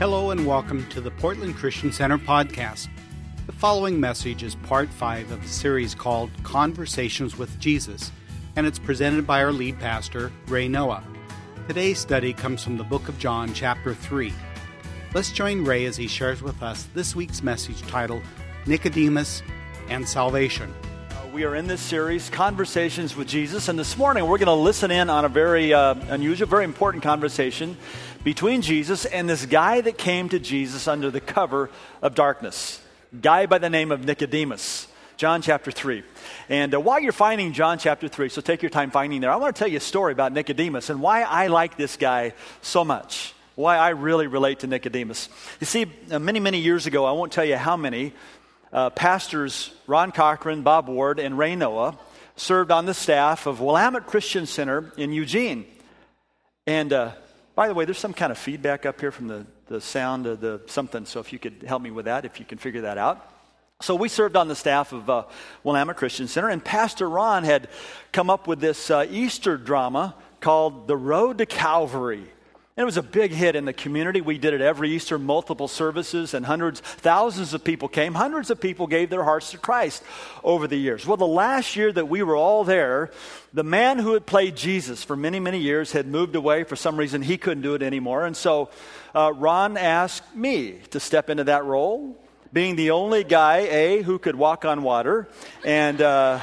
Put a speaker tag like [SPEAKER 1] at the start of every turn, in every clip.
[SPEAKER 1] Hello and welcome to the Portland Christian Center podcast. The following message is part 5 of the series called Conversations with Jesus, and it's presented by our lead pastor, Ray Noah. Today's study comes from the book of John, chapter 3. Let's join Ray as he shares with us this week's message titled, Nicodemus and Salvation.
[SPEAKER 2] We are in this series, Conversations with Jesus, and this morning we're going to listen in on a very unusual, very important conversation between Jesus and this guy that came to Jesus under the cover of darkness, a guy by the name of Nicodemus. John chapter 3. And while you're finding John chapter 3, so take your time finding there, I want to tell you a story about Nicodemus and why I like this guy so much, why I really relate to Nicodemus. You see, many years ago, I won't tell you how many, pastors Ron Cochran, Bob Ward, and Ray Noah served on the staff of Willamette Christian Center in Eugene. And by the way, there's some kind of feedback up here from the sound of the something, so if you could help me with that, if you can figure that out. So we served on the staff of Willamette Christian Center, and Pastor Ron had come up with this Easter drama called The Road to Calvary. And it was a big hit in the community. We did it every Easter, multiple services, and thousands of people came. Hundreds of people gave their hearts to Christ over the years. Well, the last year that we were all there, the man who had played Jesus for many years had moved away. For some reason, he couldn't do it anymore. And so Ron asked me to step into that role, being the only guy, A, who could walk on water, and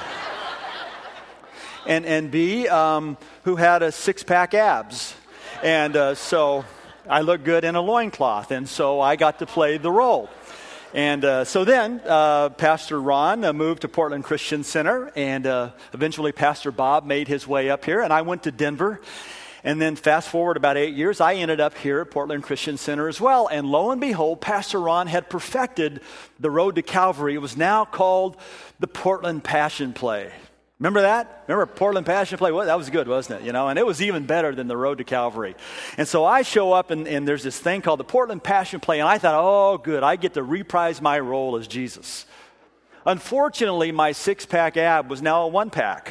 [SPEAKER 2] B, who had a six-pack abs. And so I looked good in a loincloth, and so I got to play the role. And so then Pastor Ron moved to Portland Christian Center, and eventually Pastor Bob made his way up here, and I went to Denver. And then fast forward about 8 years, I ended up here at Portland Christian Center as well. And lo and behold, Pastor Ron had perfected the Road to Calvary. It was now called the Portland Passion Play. Remember that? Remember Portland Passion Play? Well, that was good, wasn't it? You know, and it was even better than the Road to Calvary. And so I show up, and there's this thing called the Portland Passion Play, and I thought, oh, good, I get to reprise my role as Jesus. Unfortunately, my six-pack ab was now a one-pack.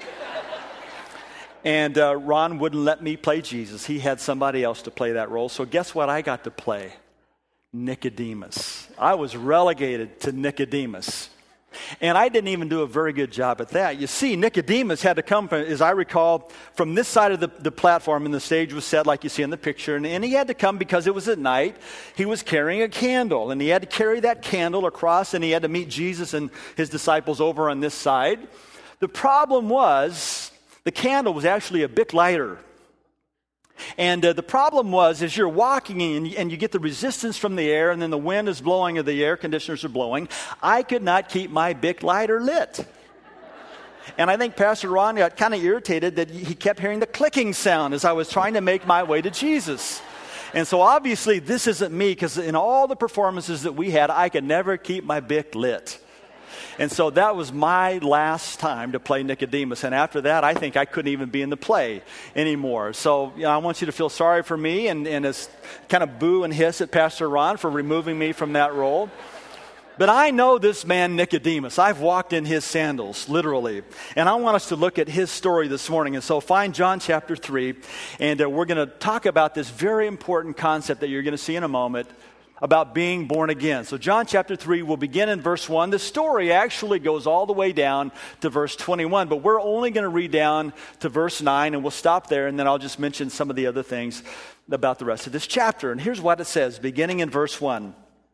[SPEAKER 2] And Ron wouldn't let me play Jesus. He had somebody else to play that role. So guess what I got to play? Nicodemus. I was relegated to Nicodemus. And I didn't even do a very good job at that. You see, Nicodemus had to come, as I recall, from this side of the platform, and the stage was set like you see in the picture. And he had to come because it was at night. He was carrying a candle, and he had to carry that candle across, and he had to meet Jesus and his disciples over on this side. The problem was, the candle was actually a Bic lighter. And the problem was, as you're walking and you get the resistance from the air, and then the wind is blowing or the air conditioners are blowing, I could not keep my Bic lighter lit. And I think Pastor Ron got kind of irritated that he kept hearing the clicking sound as I was trying to make my way to Jesus. And so obviously this isn't me, because in all the performances that we had, I could never keep my Bic lit. And so that was my last time to play Nicodemus. And after that, I think I couldn't even be in the play anymore. So I want you to feel sorry for me and kind of boo and hiss at Pastor Ron for removing me from that role. But I know this man Nicodemus. I've walked in his sandals, literally. And I want us to look at his story this morning. And so find John chapter 3, and we're going to talk about this very important concept that you're going to see in a moment, about being born again. So John chapter 3 will begin in verse 1. The story actually goes all the way down to verse 21, but we're only going to read down to verse 9, and we'll stop there, and then I'll just mention some of the other things about the rest of this chapter. And here's what it says, beginning in verse 1.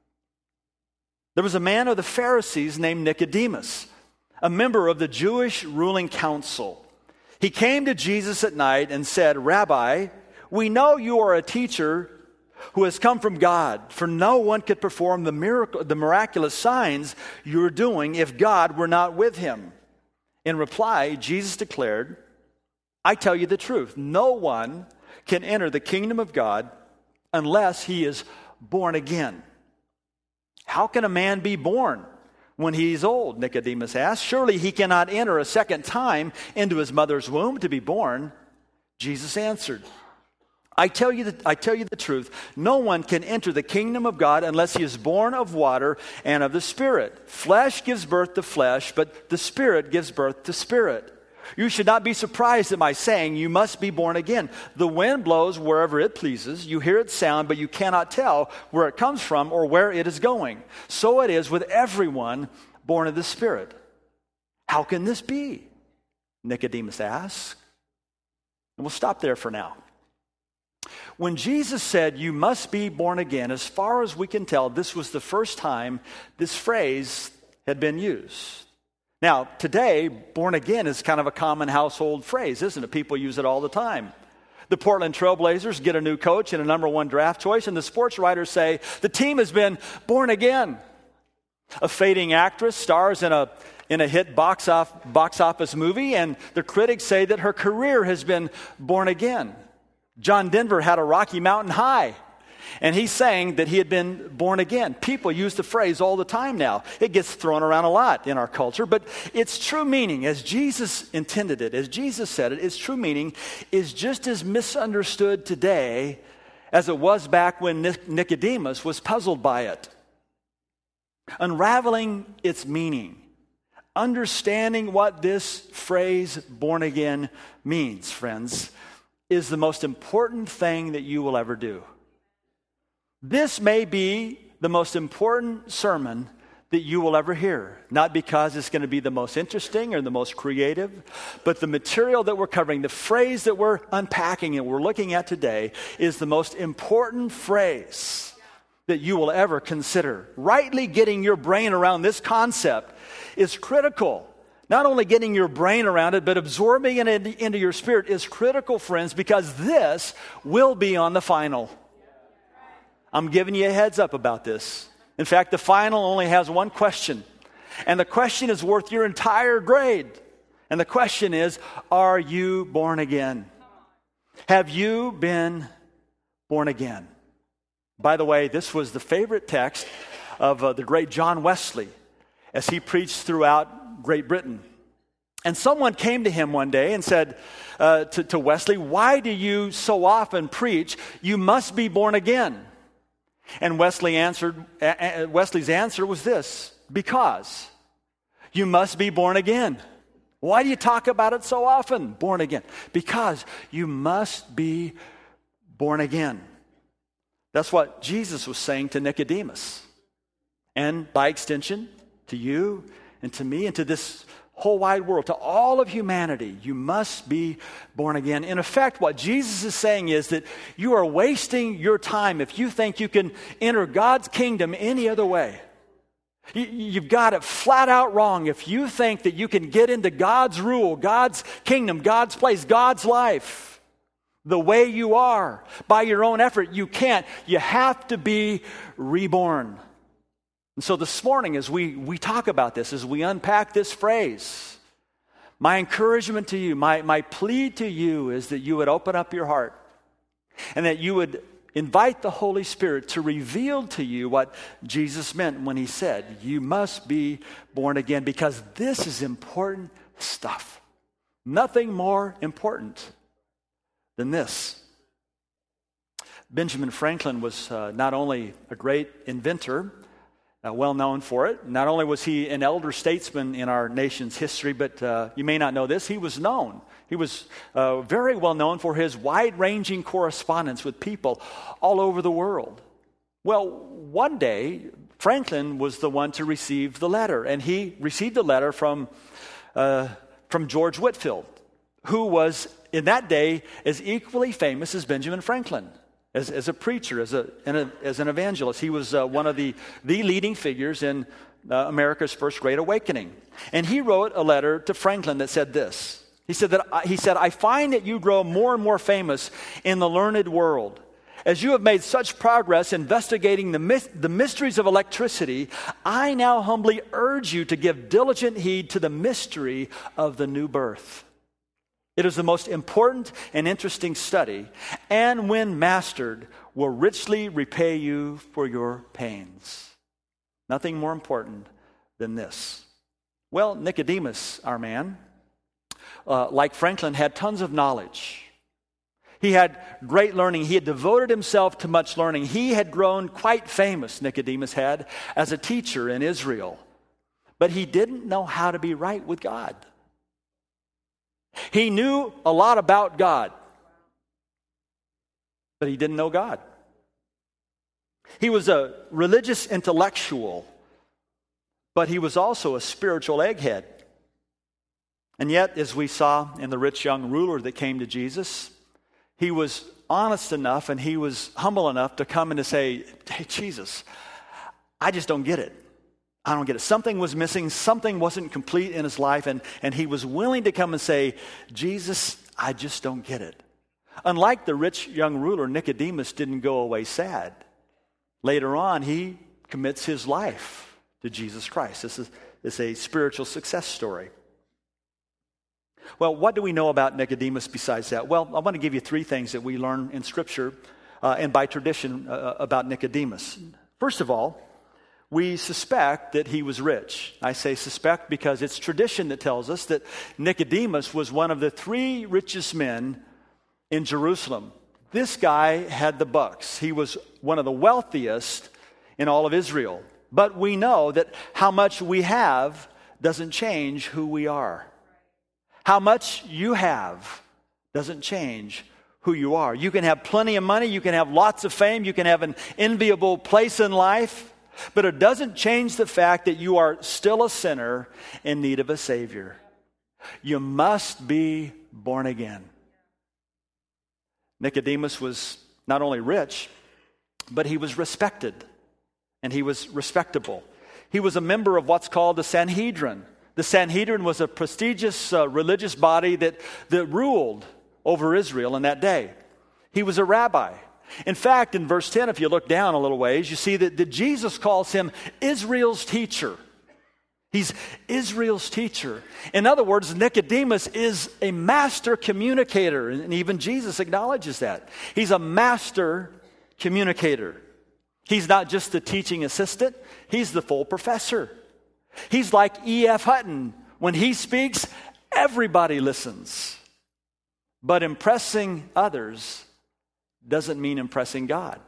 [SPEAKER 2] There was a man of the Pharisees named Nicodemus, a member of the Jewish ruling council. He came to Jesus at night and said, "Rabbi, we know you are a teacher who has come from God, for no one could perform the miraculous signs you are doing if God were not with him." In reply, Jesus declared, "I tell you the truth, no one can enter the kingdom of God unless he is born again." "How can a man be born when he is old?" Nicodemus asked. "Surely he cannot enter a second time into his mother's womb to be born." Jesus answered, I tell you the truth, no one can enter the kingdom of God unless he is born of water and of the Spirit. Flesh gives birth to flesh, but the Spirit gives birth to spirit. You should not be surprised at my saying, you must be born again. The wind blows wherever it pleases. You hear its sound, but you cannot tell where it comes from or where it is going. So it is with everyone born of the Spirit. How can this be? Nicodemus asked. And we'll stop there for now. When Jesus said, you must be born again, as far as we can tell, this was the first time this phrase had been used. Now, today, born again is kind of a common household phrase, isn't it? People use it all the time. The Portland Trail Blazers get a new coach and a number one draft choice, and the sports writers say, the team has been born again. A fading actress stars in a hit box office movie, and the critics say that her career has been born again. John Denver had a Rocky Mountain high, and he's saying that he had been born again. People use the phrase all the time now. It gets thrown around a lot in our culture, but its true meaning, as Jesus intended it, as Jesus said it, its true meaning is just as misunderstood today as it was back when Nicodemus was puzzled by it. Unraveling its meaning, understanding what this phrase born again means, friends, is the most important thing that you will ever do. This may be the most important sermon that you will ever hear. Not because it's going to be the most interesting or the most creative, but the material that we're covering, the phrase that we're unpacking and we're looking at today is the most important phrase that you will ever consider. Rightly getting your brain around this concept is critical. Not only getting your brain around it, but absorbing it into your spirit is critical, friends, because this will be on the final. I'm giving you a heads up about this. In fact, the final only has one question, and the question is worth your entire grade. And the question is, are you born again? Have you been born again? By the way, this was the favorite text of the great John Wesley as he preached throughout Great Britain. And someone came to him one day and said to Wesley, why do you so often preach, you must be born again? And Wesley's answer was this, because you must be born again. Why do you talk about it so often, born again? Because you must be born again. That's what Jesus was saying to Nicodemus. And by extension, to you and to me and to this whole wide world, to all of humanity, you must be born again. In effect, what Jesus is saying is that you are wasting your time if you think you can enter God's kingdom any other way. You've got it flat out wrong if you think that you can get into God's rule, God's kingdom, God's place, God's life the way you are by your own effort. You can't. You have to be reborn. And so this morning, as we talk about this, as we unpack this phrase, my encouragement to you, my plea to you is that you would open up your heart and that you would invite the Holy Spirit to reveal to you what Jesus meant when he said, you must be born again, because this is important stuff. Nothing more important than this. Benjamin Franklin was not only a great inventor, well known for it. Not only was he an elder statesman in our nation's history, but you may not know this, he was known. He was very well known for his wide-ranging correspondence with people all over the world. Well, one day, Franklin was the one to receive the letter, and he received a letter from George Whitefield, who was, in that day, as equally famous as Benjamin Franklin. As a preacher, as an evangelist. He was one of the leading figures in America's First Great Awakening. And he wrote a letter to Franklin that said this. He said, I find that you grow more and more famous in the learned world. As you have made such progress investigating the mysteries of electricity, I now humbly urge you to give diligent heed to the mystery of the new birth. It is the most important and interesting study, and when mastered, will richly repay you for your pains. Nothing more important than this. Well, Nicodemus, our man, like Franklin, had tons of knowledge. He had great learning. He had devoted himself to much learning. He had grown quite famous, Nicodemus had, as a teacher in Israel. But he didn't know how to be right with God. He knew a lot about God, but he didn't know God. He was a religious intellectual, but he was also a spiritual egghead. And yet, as we saw in the rich young ruler that came to Jesus, he was honest enough and he was humble enough to come and to say, hey, Jesus, I just don't get it. I don't get it. Something was missing. Something wasn't complete in his life. And he was willing to come and say, Jesus, I just don't get it. Unlike the rich young ruler, Nicodemus didn't go away sad. Later on, he commits his life to Jesus Christ. This is a spiritual success story. Well, what do we know about Nicodemus besides that? Well, I want to give you three things that we learn in Scripture and by tradition about Nicodemus. First of all, we suspect that he was rich. I say suspect because it's tradition that tells us that Nicodemus was one of the three richest men in Jerusalem. This guy had the bucks. He was one of the wealthiest in all of Israel. But we know that how much we have doesn't change who we are. How much you have doesn't change who you are. You can have plenty of money, you can have lots of fame, you can have an enviable place in life, but it doesn't change the fact that you are still a sinner in need of a Savior. You must be born again. Nicodemus was not only rich, but he was respected and he was respectable. He was a member of what's called the Sanhedrin. The Sanhedrin was a prestigious religious body that ruled over Israel in that day. He was a rabbi. In fact, in verse 10, if you look down a little ways, you see that Jesus calls him Israel's teacher. He's Israel's teacher. In other words, Nicodemus is a master communicator, and even Jesus acknowledges that. He's a master communicator. He's not just the teaching assistant, he's the full professor. He's like E.F. Hutton. When he speaks, everybody listens. But impressing others doesn't mean impressing God.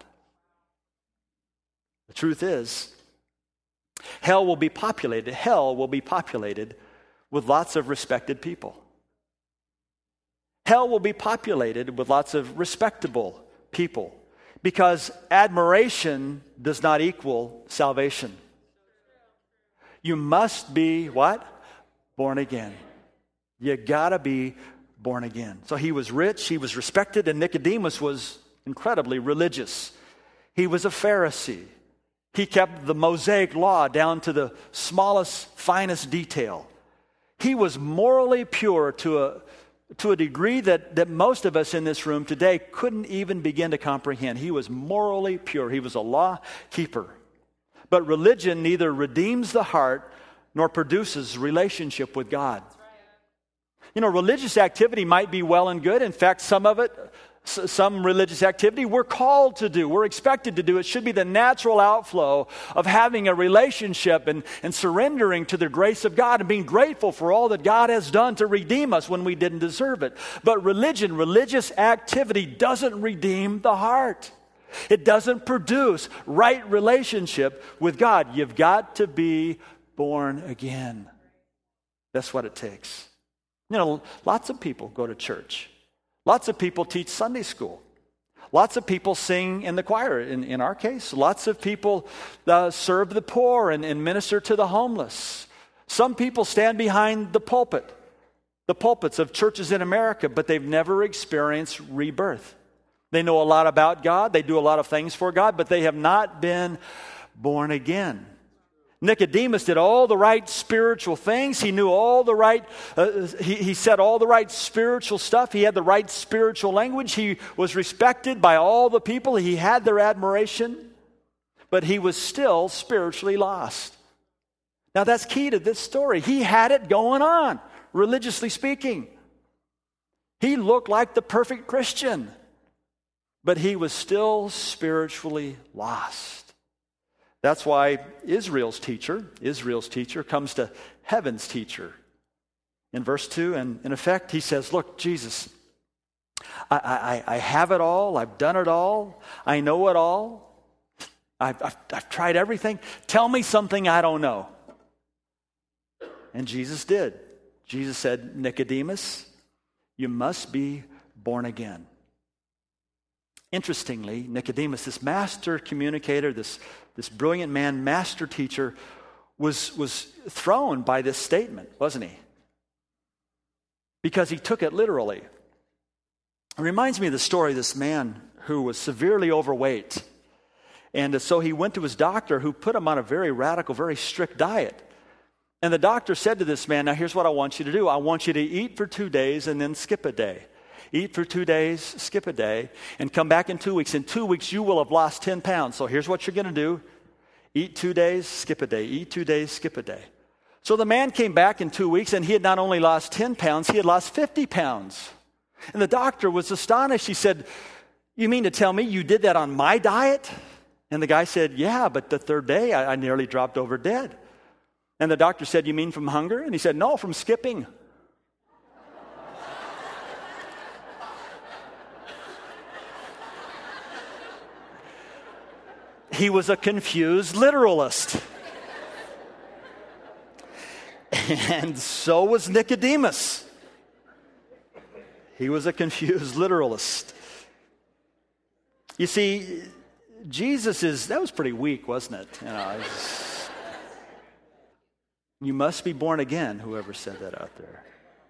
[SPEAKER 2] The truth is, hell will be populated with lots of respected people. Hell will be populated with lots of respectable people because admiration does not equal salvation. You must be what? Born again. You gotta be born again. So he was rich, he was respected, and Nicodemus was incredibly religious. He was a Pharisee. He kept the Mosaic law down to the smallest, finest detail. He was morally pure to a degree that most of us in this room today couldn't even begin to comprehend. He was morally pure. He was a law keeper. But religion neither redeems the heart nor produces relationship with God. You know, religious activity might be well and good. In fact, some religious activity we're called to do, we're expected to do. It should be the natural outflow of having a relationship and surrendering to the grace of God and being grateful for all that God has done to redeem us when we didn't deserve it. But religious activity doesn't redeem the heart. It doesn't produce right relationship with God. You've got to be born again. That's what it takes. You know, lots of people go to church. Lots of people teach Sunday school. Lots of people sing in the choir, in our case. Lots of people serve the poor and minister to the homeless. Some people stand behind the pulpits of churches in America, but they've never experienced rebirth. They know a lot about God. They do a lot of things for God, but they have not been born again. Nicodemus did all the right spiritual things. He knew all the right, he said all the right spiritual stuff. He had the right spiritual language. He was respected by all the people. He had their admiration, but he was still spiritually lost. Now that's key to this story. He had it going on, religiously speaking. He looked like the perfect Christian, but he was still spiritually lost. That's why Israel's teacher comes to heaven's teacher. In verse 2, and in effect, he says, look, Jesus, I have it all. I've done it all. I know it all. I've tried everything. Tell me something I don't know. And Jesus did. Jesus said, Nicodemus, You must be born again. Interestingly, Nicodemus, this master communicator, this brilliant man, master teacher, was thrown by this statement, wasn't he? Because he took it literally. It reminds me of the story of this man who was severely overweight. And so he went to his doctor, who put him on a very radical, very strict diet. And the doctor said to this man, now here's what I want you to do. I want you to eat for 2 days and then skip a day. Eat for 2 days, skip a day, and come back in 2 weeks. In 2 weeks, you will have lost 10 pounds. So here's what you're going to do. Eat 2 days, skip a day. Eat 2 days, skip a day. So the man came back in 2 weeks, and he had not only lost 10 pounds, he had lost 50 pounds. And the doctor was astonished. He said, you mean to tell me you did that on my diet? And the guy said, yeah, but the third day I nearly dropped over dead. And the doctor said, you mean from hunger? And he said, no, from skipping. He was a confused literalist. And so was Nicodemus. He was a confused literalist. You see, that was pretty weak, wasn't it? You must be born again, whoever said that out there.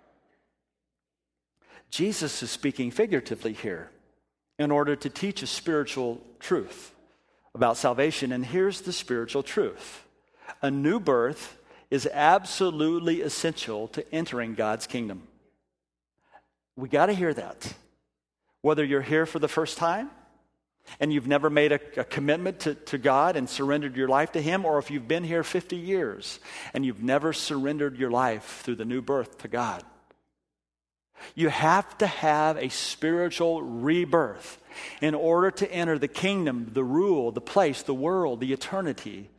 [SPEAKER 2] Jesus is speaking figuratively here in order to teach a spiritual truth about salvation. And here's the spiritual truth. A new birth is absolutely essential to entering God's kingdom. We got to hear that. Whether you're here for the first time and you've never made a commitment to God and surrendered your life to Him, or if you've been here 50 years and you've never surrendered your life through the new birth to God. You have to have a spiritual rebirth in order to enter the kingdom, the rule, the place, the world, the eternity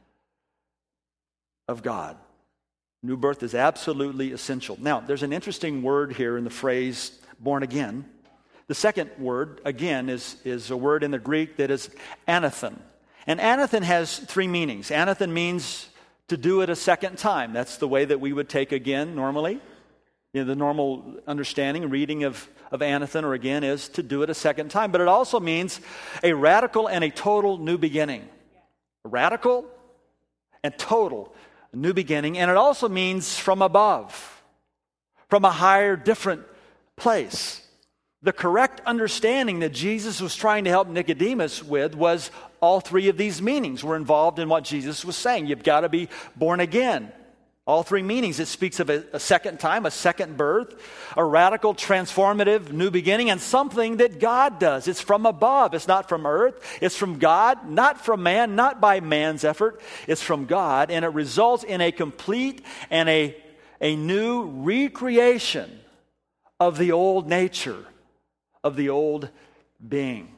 [SPEAKER 2] of God. New birth is absolutely essential. Now, there's an interesting word here in the phrase born again. The second word, again, is a word in the Greek that is anathen. And anathen has 3 meanings. Anathen means to do it a second time. That's the way that we would take again normally. The normal understanding, reading of anathen or again is to do it a second time. But it also means a radical and a total new beginning. A radical and total new beginning. And it also means from above, from a higher, different place. The correct understanding that Jesus was trying to help Nicodemus with was all 3 of these meanings were involved in what Jesus was saying. You've got to be born again. All 3 meanings. It speaks of a second time, a second birth, a radical, transformative new beginning, and something that God does. It's from above. It's not from earth. It's from God, not from man, not by man's effort. It's from God, and it results in a complete and a new recreation of the old nature, of the old being.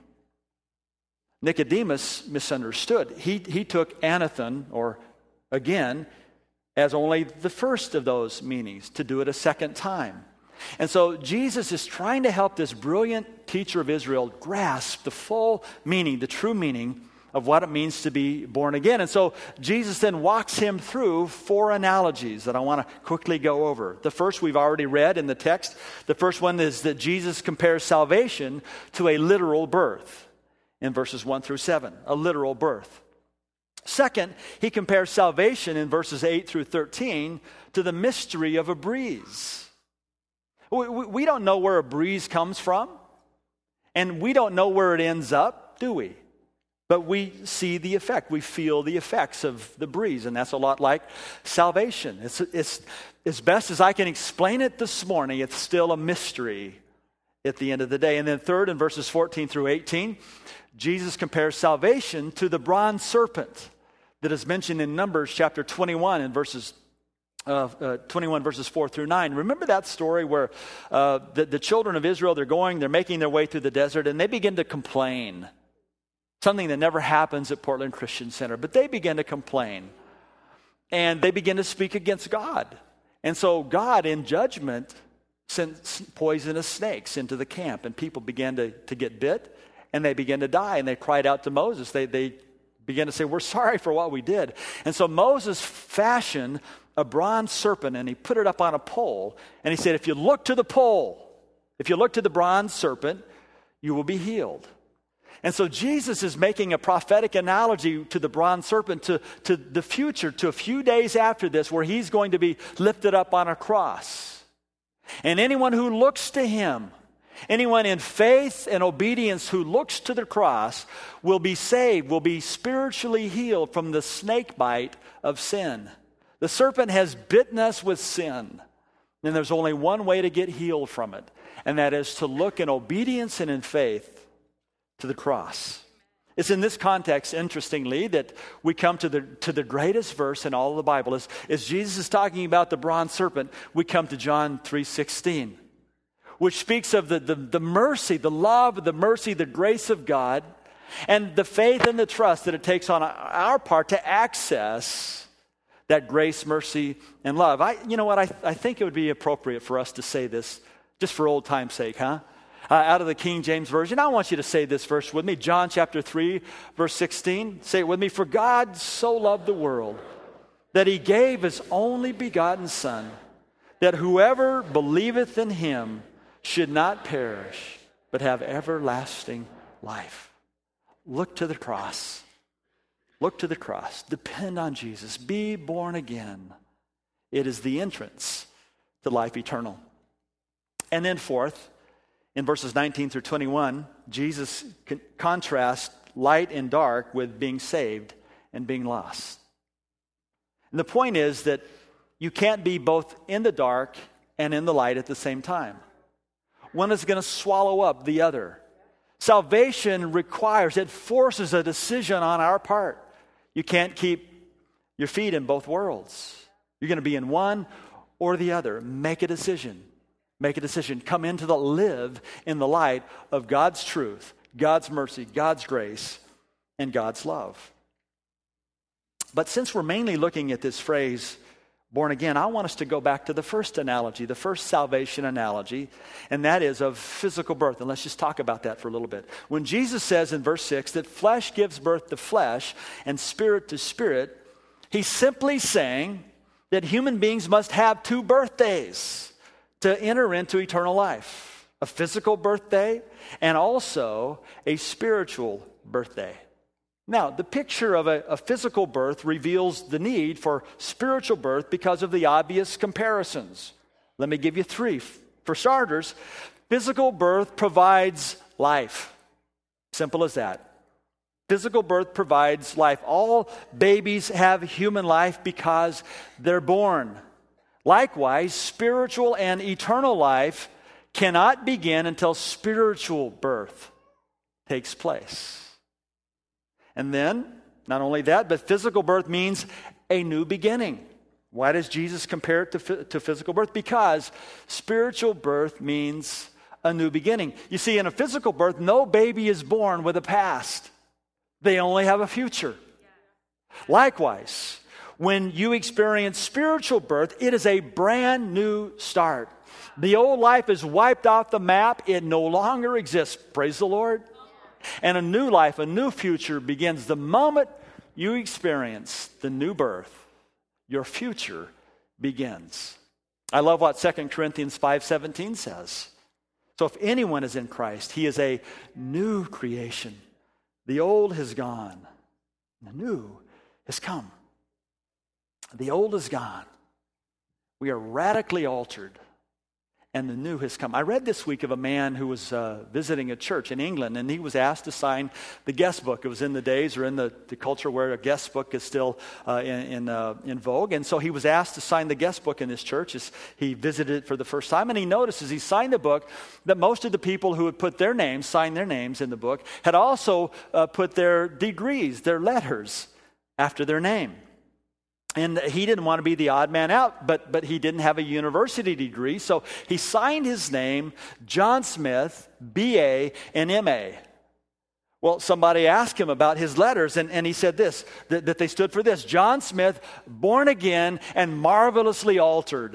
[SPEAKER 2] Nicodemus misunderstood. He took anathen, or again, as only the first of those meanings, to do it a second time. And so Jesus is trying to help this brilliant teacher of Israel grasp the full meaning, the true meaning of what it means to be born again. And so Jesus then walks him through 4 analogies that I want to quickly go over. The first we've already read in the text. The first one is that Jesus compares salvation to a literal birth in verses 1 through 7, a literal birth. Second, he compares salvation in verses 8 through 13 to the mystery of a breeze. We don't know where a breeze comes from, and we don't know where it ends up, do we? But we see the effect. We feel the effects of the breeze, and that's a lot like salvation. It's as best as I can explain it this morning, it's still a mystery at the end of the day. And then third, in verses 14 through 18, Jesus compares salvation to the bronze serpent that is mentioned in Numbers chapter 21 and verses 21 verses 4 through 9. Remember that story where the children of Israel, they're making their way through the desert, and they begin to complain. Something that never happens at Portland Christian Center, but they begin to complain. And they begin to speak against God. And so God, in judgment, sent poisonous snakes into the camp, and people began to get bit, and they began to die, and they cried out to Moses. They began to say, we're sorry for what we did. And so Moses fashioned a bronze serpent, and he put it up on a pole, and he said, if you look to the pole, If you look to the bronze serpent, you will be healed. And so Jesus is making a prophetic analogy to the bronze serpent, to the future, to a few days after this, where he's going to be lifted up on a cross. And anyone who looks to him, anyone in faith and obedience who looks to the cross will be saved, will be spiritually healed from the snake bite of sin. The serpent has bitten us with sin, and there's only one way to get healed from it, and that is to look in obedience and in faith to the cross. It's in this context, interestingly, that we come to the greatest verse in all of the Bible. As Jesus is talking about the bronze serpent, we come to John 3:16, which speaks of the mercy, the love, the mercy, the grace of God, and the faith and the trust that it takes on our part to access that grace, mercy, and love. I think it would be appropriate for us to say this, just for old time's sake, out of the King James Version. I want you to say this verse with me. John chapter 3, verse 16. Say it with me. For God so loved the world that he gave his only begotten Son, that whoever believeth in him should not perish, but have everlasting life. Look to the cross. Look to the cross. Depend on Jesus. Be born again. It is the entrance to life eternal. And then fourth, in verses 19 through 21, Jesus contrasts light and dark with being saved and being lost. And the point is that you can't be both in the dark and in the light at the same time. One is going to swallow up the other. Salvation requires, it forces a decision on our part. You can't keep your feet in both worlds. You're going to be in one or the other. Make a decision. Make a decision. Come into live in the light of God's truth, God's mercy, God's grace, and God's love. But since we're mainly looking at this phrase, born again, I want us to go back to the first analogy, the first salvation analogy, and that is of physical birth. And let's just talk about that for a little bit. When Jesus says in verse 6 that flesh gives birth to flesh and spirit to spirit, he's simply saying that human beings must have two birthdays to enter into eternal life. A physical birthday and also a spiritual birthday. Now, the picture of a physical birth reveals the need for spiritual birth because of the obvious comparisons. Let me give you three. For starters, physical birth provides life. Simple as that. Physical birth provides life. All babies have human life because they're born. Likewise, spiritual and eternal life cannot begin until spiritual birth takes place. And then, not only that, but physical birth means a new beginning. Why does Jesus compare it to physical birth? Because spiritual birth means a new beginning. You see, in a physical birth, no baby is born with a past. They only have a future. Likewise, when you experience spiritual birth, it is a brand new start. The old life is wiped off the map. It no longer exists. Praise the Lord. And a new life, a new future begins the moment you experience the new birth. Your future begins. I love what 2 Corinthians 5:17 says. So if anyone is in Christ, he is a new creation. The old has gone. The new has come. The old is gone. We are radically altered, and the new has come. I read this week of a man who was visiting a church in England, and he was asked to sign the guest book. It was in the days or in the culture where a guest book is still in vogue, and so he was asked to sign the guest book in this church as he visited it for the first time, and he noticed as he signed the book that most of the people who had put their names, signed their names in the book, had also put their degrees, their letters, after their name. And he didn't want to be the odd man out, but he didn't have a university degree, so he signed his name, John Smith, B.A. and M.A. Well, somebody asked him about his letters, and he said this, that they stood for this: John Smith, born again and marvelously altered.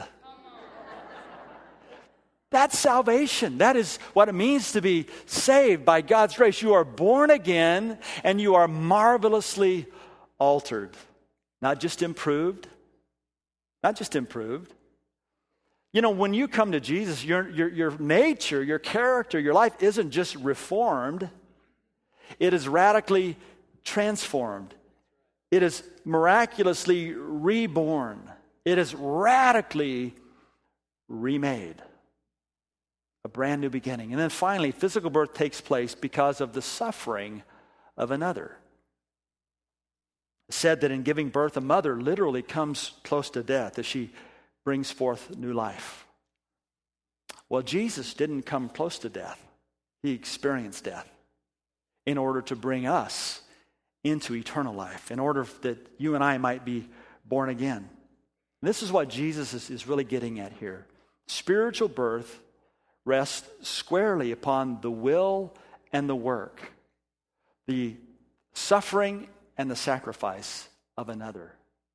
[SPEAKER 2] That's salvation. That is what it means to be saved by God's grace. You are born again and you are marvelously altered. Not just improved. You know, when you come to Jesus, your nature, your character, your life isn't just reformed. It is radically transformed. It is miraculously reborn. It is radically remade. A brand new beginning. And then finally, physical birth takes place because of the suffering of another. It's said that in giving birth, a mother literally comes close to death as she brings forth new life. Well, Jesus didn't come close to death. He experienced death in order to bring us into eternal life, in order that you and I might be born again. And this is what Jesus is really getting at here. Spiritual birth rests squarely upon the will and the work, the suffering and the sacrifice of another.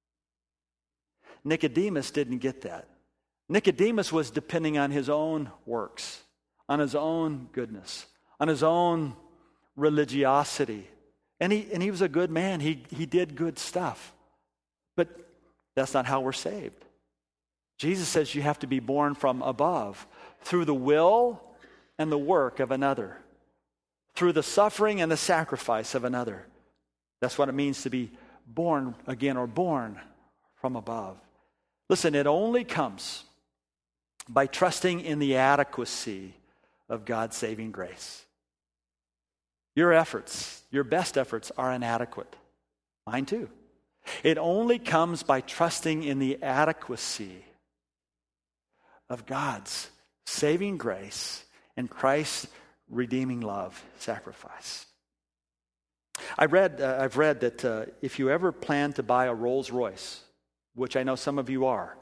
[SPEAKER 2] Nicodemus didn't get that. Nicodemus was depending on his own works, on his own goodness, on his own religiosity. And he was a good man. He did good stuff. But that's not how we're saved. Jesus says you have to be born from above, through the will and the work of another, through the suffering and the sacrifice of another. That's what it means to be born again, or born from above. Listen, it only comes by trusting in the adequacy of God's saving grace. Your efforts, your best efforts, are inadequate. Mine too. It only comes by trusting in the adequacy of God's saving grace and Christ's redeeming love sacrifice. I've read that if you ever plan to buy a Rolls Royce, which I know some of you are,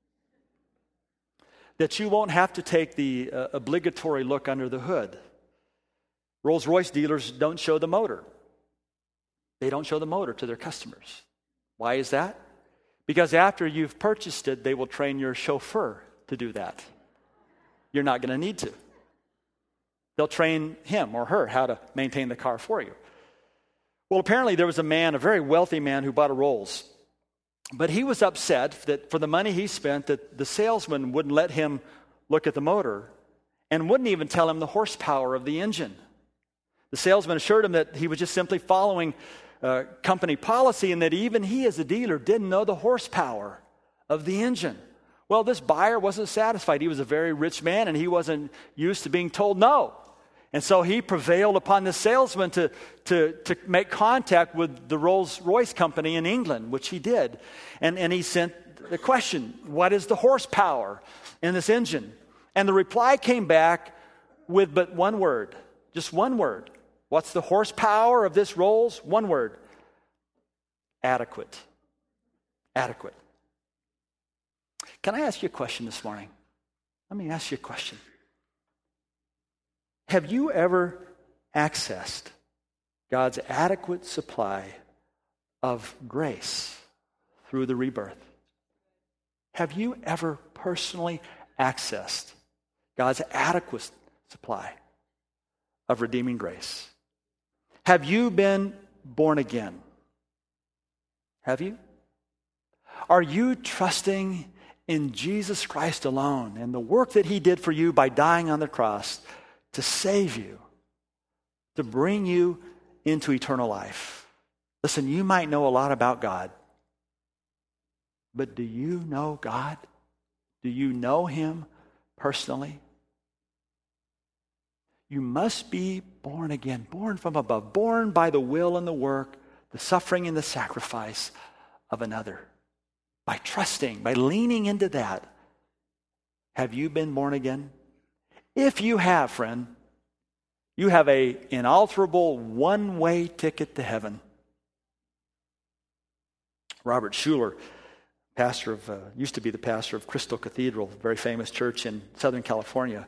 [SPEAKER 2] that you won't have to take the obligatory look under the hood. Rolls Royce dealers don't show the motor. They don't show the motor to their customers. Why is that? Because after you've purchased it, they will train your chauffeur to do that. You're not going to need to. They'll train him or her how to maintain the car for you. Well, apparently there was a man, a very wealthy man, who bought a Rolls. But he was upset that for the money he spent, that the salesman wouldn't let him look at the motor and wouldn't even tell him the horsepower of the engine. The salesman assured him that he was just simply following company policy, and that even he as a dealer didn't know the horsepower of the engine. Well, this buyer wasn't satisfied. He was a very rich man, and he wasn't used to being told no. And so he prevailed upon the salesman to make contact with the Rolls-Royce company in England, which he did. And he sent the question, what is the horsepower in this engine? And the reply came back with but one word, just one word. What's the horsepower of this Rolls? One word. Adequate. Adequate. Can I ask you a question this morning? Let me ask you a question. Have you ever accessed God's adequate supply of grace through the rebirth? Have you ever personally accessed God's adequate supply of redeeming grace? Have you been born again? Have you? Are you trusting in Jesus Christ alone and the work that He did for you by dying on the cross to save you, to bring you into eternal life? Listen, you might know a lot about God, but do you know God? Do you know Him personally? You must be born again, born from above, born by the will and the work, the suffering and the sacrifice of another. By trusting, by leaning into that. Have you been born again? If you have, friend, you have an inalterable one-way ticket to heaven. Robert Schuller, used to be the pastor of Crystal Cathedral, a very famous church in Southern California,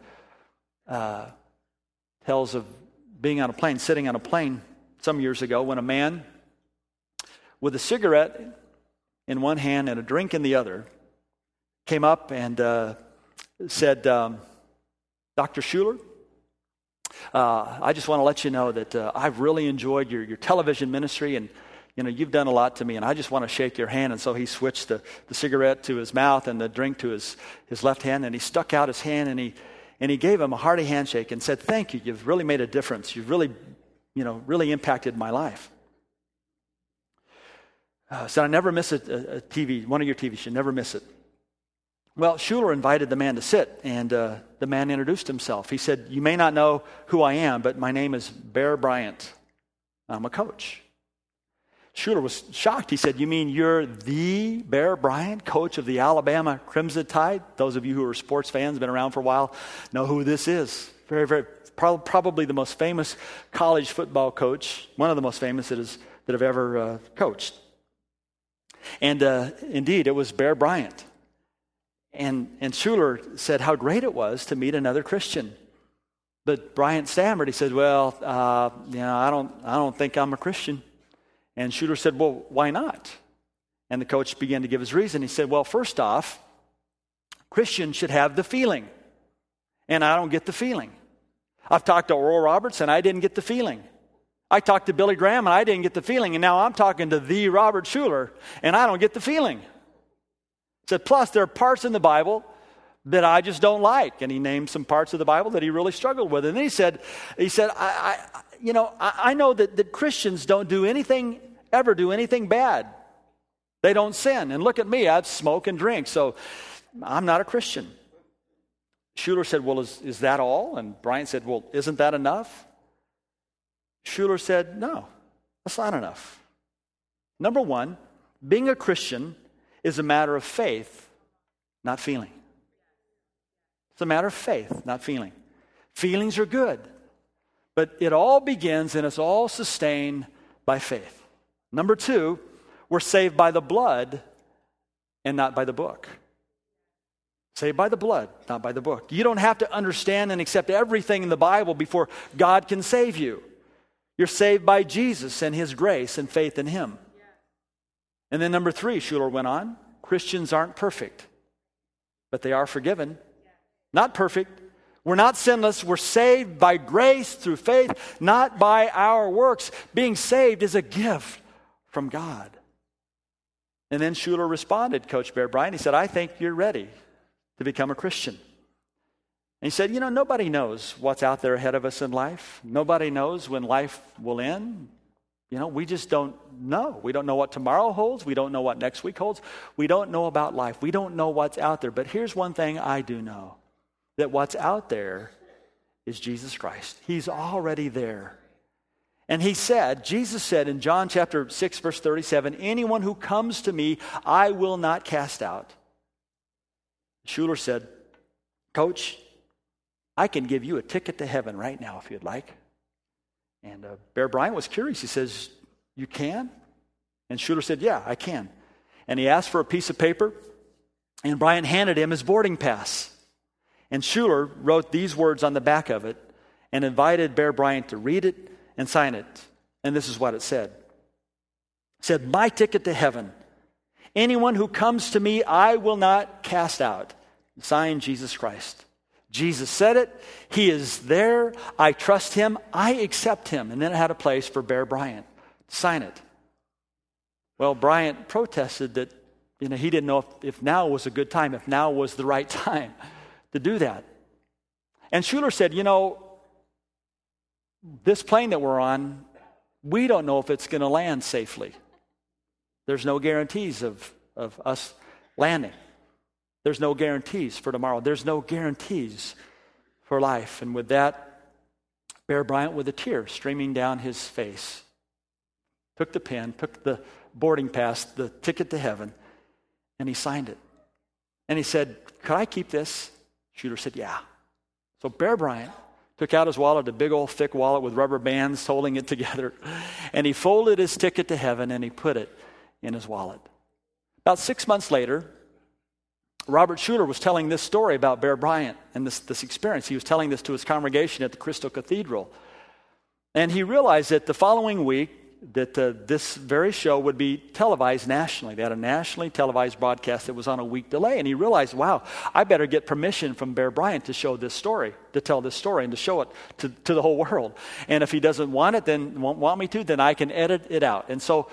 [SPEAKER 2] tells of being on a plane, sitting on a plane some years ago when a man with a cigarette in one hand and a drink in the other came up and said, Dr. Schuller, I just want to let you know that I've really enjoyed your television ministry, and you've done a lot to me, and I just want to shake your hand. And so he switched the cigarette to his mouth and the drink to his left hand, and he stuck out his hand, and he gave him a hearty handshake and said, "Thank you. You've really made a difference. You've really, really impacted my life." Said, "I never miss a TV, one of your TV shows, never miss it." Well, Schuler invited the man to sit, and the man introduced himself. He said, "You may not know who I am, but my name is Bear Bryant. I'm a coach." Schuler was shocked. He said, "You mean you're the Bear Bryant, coach of the Alabama Crimson Tide?" Those of you who are sports fans, been around for a while, know who this is. Very, very, probably the most famous college football coach, one of the most famous that have ever coached. And indeed, it was Bear Bryant. And Schuler said how great it was to meet another Christian. But Bryant stammered. He said, "Well, I don't think I'm a Christian." And Schuler said, "Well, why not?" And the coach began to give his reason. He said, "Well, first off, Christians should have the feeling. And I don't get the feeling. I've talked to Oral Roberts, and I didn't get the feeling. I talked to Billy Graham, and I didn't get the feeling. And now I'm talking to the Robert Schuler, and I don't get the feeling." He said, "Plus, there are parts in the Bible that I just don't like." And he named some parts of the Bible that he really struggled with. And then he said, I know that Christians don't ever do anything bad. They don't sin. And look at me, I smoke and drink, so I'm not a Christian." Schuler said, "Well, is that all?" And Bryant said, "Well, isn't that enough?" Schuler said, "No, that's not enough. Number one, being a Christian is a matter of faith, not feeling. It's a matter of faith, not feeling. Feelings are good, but it all begins and it's all sustained by faith. Number two, we're saved by the blood and not by the book. Saved by the blood, not by the book. You don't have to understand and accept everything in the Bible before God can save you. You're saved by Jesus and His grace and faith in Him. And then number three, Schuler went on, Christians aren't perfect, but they are forgiven. Not perfect. We're not sinless. We're saved by grace through faith, not by our works. Being saved is a gift from God. And then Schuler responded, Coach Bear Bryant, he said, "I think you're ready to become a Christian." And he said, nobody knows what's out there ahead of us in life. Nobody knows when life will end. We just don't know. We don't know what tomorrow holds. We don't know what next week holds. We don't know about life. We don't know what's out there. But here's one thing I do know, that what's out there is Jesus Christ. He's already there. And Jesus said in John chapter 6, verse 37, "Anyone who comes to me, I will not cast out." Schuler said, "Coach, I can give you a ticket to heaven right now if you'd like." And Bear Bryant was curious. He says, "You can?" And Schuler said, "Yeah, I can." And he asked for a piece of paper, and Bryant handed him his boarding pass. And Schuler wrote these words on the back of it and invited Bear Bryant to read it and sign it. And this is what it said. It said, "My ticket to heaven. Anyone who comes to me, I will not cast out. Signed, Jesus Christ." Jesus said it. He is there. I trust Him. I accept Him. And then it had a place for Bear Bryant to sign it. Well, Bryant protested that he didn't know if now was a good time, if now was the right time to do that. And Schuler said, this plane that we're on, we don't know if it's going to land safely. There's no guarantees of us landing. There's no guarantees for tomorrow. There's no guarantees for life. And with that, Bear Bryant, with a tear streaming down his face, took the pen, took the boarding pass, the ticket to heaven, and he signed it. And he said, "Could I keep this?" Schuler said, "Yeah." So Bear Bryant took out his wallet, a big old thick wallet with rubber bands holding it together, and he folded his ticket to heaven and he put it in his wallet. About 6 months later, Robert Schuler was telling this story about Bear Bryant and this experience. He was telling this to his congregation at the Crystal Cathedral. And he realized that the following week that this very show would be televised nationally. They had a nationally televised broadcast that was on a week delay. And he realized, wow, I better get permission from Bear Bryant to show this story, to tell this story and to show it to the whole world. And if he doesn't want it, then won't want me to, then I can edit it out. And so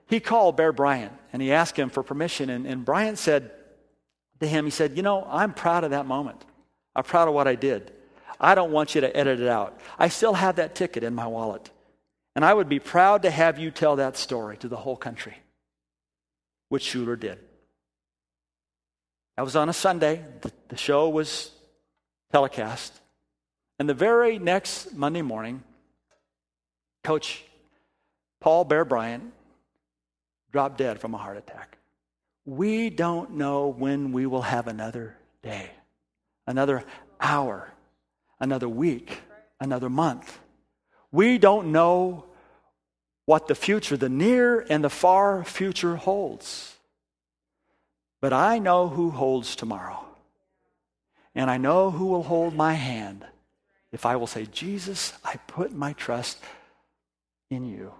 [SPEAKER 2] he called Bear Bryant and he asked him for permission. And Bryant said to him, he said, I'm proud of that moment. I'm proud of what I did. I don't want you to edit it out. I still have that ticket in my wallet. And I would be proud to have you tell that story to the whole country, which Schuler did. That was on a Sunday. The show was telecast. And the very next Monday morning, Coach Paul Bear Bryant dropped dead from a heart attack. We don't know when we will have another day, another hour, another week, another month. We don't know what the future, the near and the far future holds. But I know who holds tomorrow. And I know who will hold my hand if I will say, Jesus, I put my trust in you.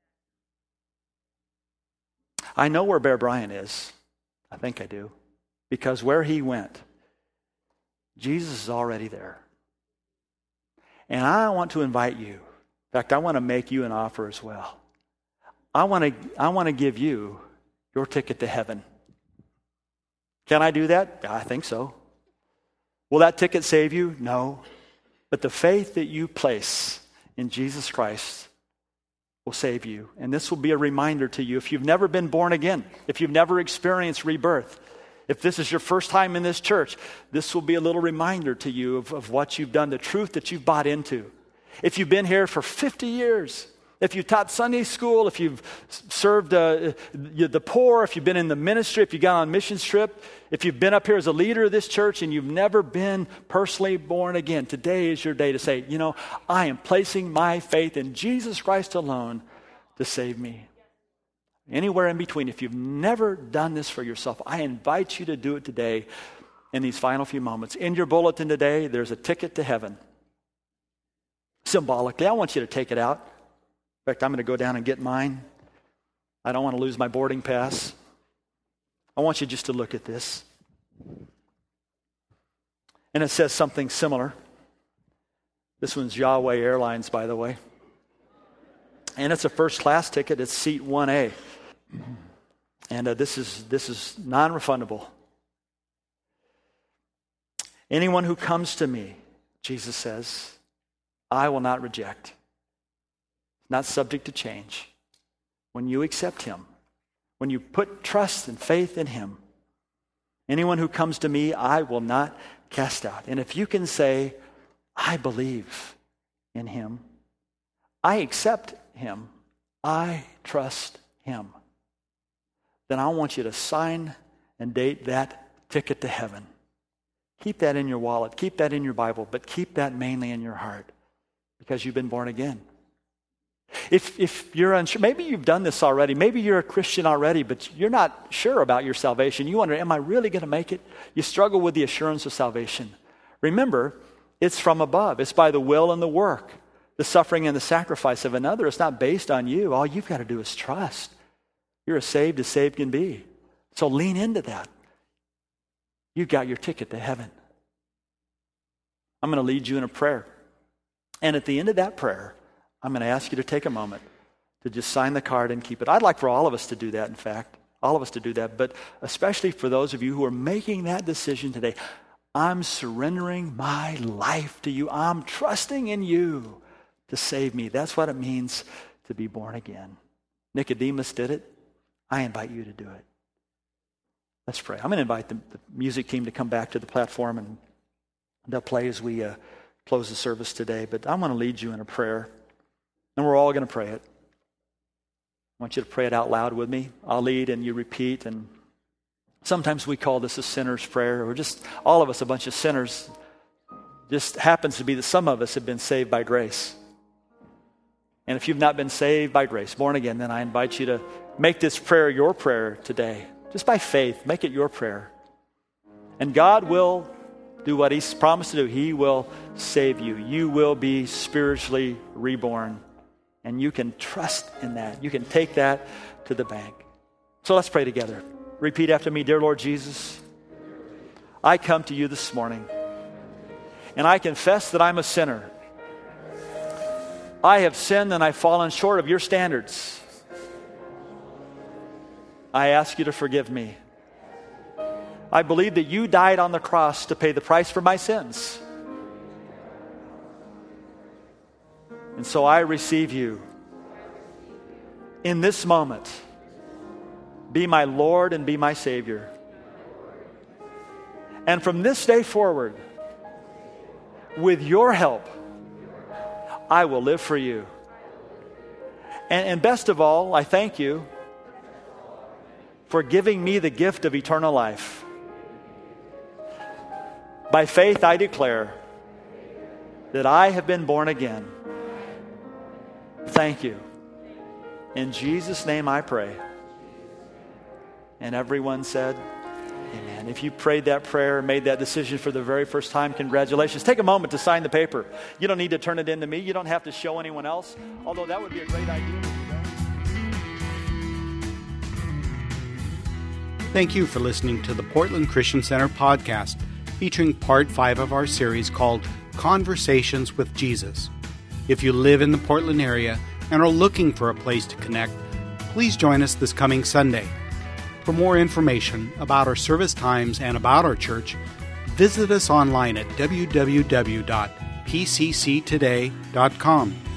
[SPEAKER 2] I know where Bear Bryant is. I think I do. Because where he went, Jesus is already there. And I want to invite you. In fact, I want to make you an offer as well. I want to give you your ticket to heaven. Can I do that? I think so. Will that ticket save you? No. But the faith that you place in Jesus Christ will save you. And this will be a reminder to you. If you've never been born again, if you've never experienced rebirth, if this is your first time in this church, this will be a little reminder to you of what you've done, the truth that you've bought into. If you've been here for 50 years, if you've taught Sunday school, if you've served the poor, if you've been in the ministry, if you've gone on a missions trip, if you've been up here as a leader of this church and you've never been personally born again, today is your day to say, I am placing my faith in Jesus Christ alone to save me. Anywhere in between, if you've never done this for yourself, I invite you to do it today in these final few moments. In your bulletin today, there's a ticket to heaven. Symbolically, I want you to take it out. In fact, I'm going to go down and get mine. I don't want to lose my boarding pass. I want you just to look at this. And it says something similar. This one's Yahweh Airlines, by the way. And it's a first class ticket. It's seat 1A. And this is non-refundable. Anyone who comes to me, Jesus says, I will not reject. Not subject to change. When you accept him, when you put trust and faith in him, anyone who comes to me, I will not cast out. And if you can say, I believe in him, I accept him, I trust him, then I want you to sign and date that ticket to heaven. Keep that in your wallet, keep that in your Bible, but keep that mainly in your heart because you've been born again. If you're unsure, maybe you've done this already, maybe you're a Christian already, but you're not sure about your salvation. You wonder, am I really going to make it? You struggle with the assurance of salvation. Remember, it's from above. It's by the will and the work, the suffering and the sacrifice of another. It's not based on you. All you've got to do is trust. You're as saved can be. So lean into that. You've got your ticket to heaven. I'm going to lead you in a prayer. And at the end of that prayer, I'm going to ask you to take a moment to just sign the card and keep it. I'd like for all of us to do that, in fact. All of us to do that. But especially for those of you who are making that decision today, I'm surrendering my life to you. I'm trusting in you to save me. That's what it means to be born again. Nicodemus did it. I invite you to do it. Let's pray. I'm going to invite the music team to come back to the platform and they'll play as we close the service today. But I want to lead you in a prayer. And we're all going to pray it. I want you to pray it out loud with me. I'll lead and you repeat. And sometimes we call this a sinner's prayer. Or just all of us a bunch of sinners. Just happens to be that some of us have been saved by grace. And if you've not been saved by grace, born again, then I invite you to make this prayer your prayer today. Just by faith, make it your prayer. And God will do what he's promised to do. He will save you. You will be spiritually reborn. And you can trust in that. You can take that to the bank. So let's pray together. Repeat after me. Dear Lord Jesus, I come to you this morning. And I confess that I'm a sinner. I have sinned and I've fallen short of your standards. I ask you to forgive me. I believe that you died on the cross to pay the price for my sins. And so I receive you in this moment. Be my Lord and be my Savior. And from this day forward, with your help, I will live for you. And best of all, I thank you for giving me the gift of eternal life. By faith, I declare that I have been born again. Thank you. In Jesus' name I pray. And everyone said, amen. If you prayed that prayer, made that decision for the very first time, congratulations. Take a moment to sign the paper. You don't need to turn it in to me. You don't have to show anyone else, although that would be a great idea.
[SPEAKER 1] Thank you for listening to the Portland Christian Center podcast, featuring part 5 of our series called Conversations with Jesus. If you live in the Portland area and are looking for a place to connect, please join us this coming Sunday. For more information about our service times and about our church, visit us online at www.pcctoday.com.